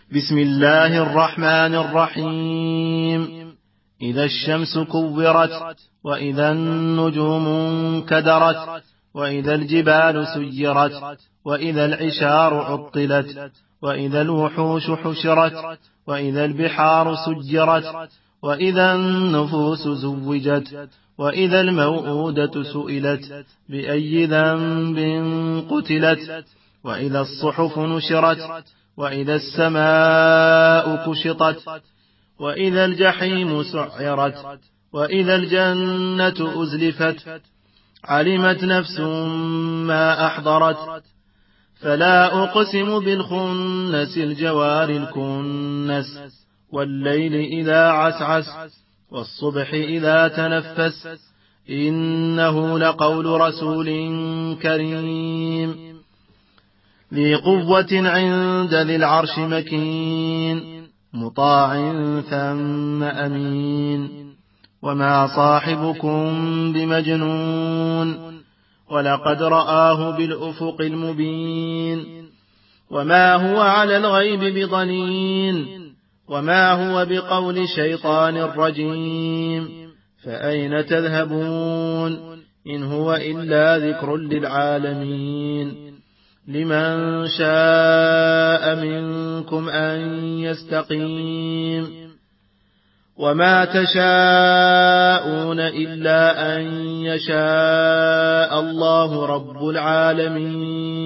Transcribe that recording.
بسم الله الرحمن الرحيم. إذا الشمس كورت، وإذا النجوم انكدرت، وإذا الجبال سيرت، وإذا العشار عطلت، وإذا الوحوش حشرت، وإذا البحار سجرت، وإذا النفوس زوجت، وإذا الموءودة سئلت بأي ذنب قتلت، وإذا الصحف نشرت، وإذا السماء كشطت، وإذا الجحيم سعرت، وإذا الجنة أزلفت، علمت نفس ما أحضرت. فلا أقسم بالخنس الجوار الكنس، والليل إذا عسعس، والصبح إذا تنفس، إنه لقول رسول كريم ذي قوة عند ذي العرش مكين، مطاع ثم أمين. وما صاحبكم بمجنون، ولقد رآه بالأفق المبين. وما هو على الغيب بضنين، وما هو بقول شيطان رجيم. فأين تذهبون؟ إن هو إلا ذكر للعالمين. لمن شاء منكم أن يستقيم. وما تشاءون إلا أن يشاء الله رب العالمين.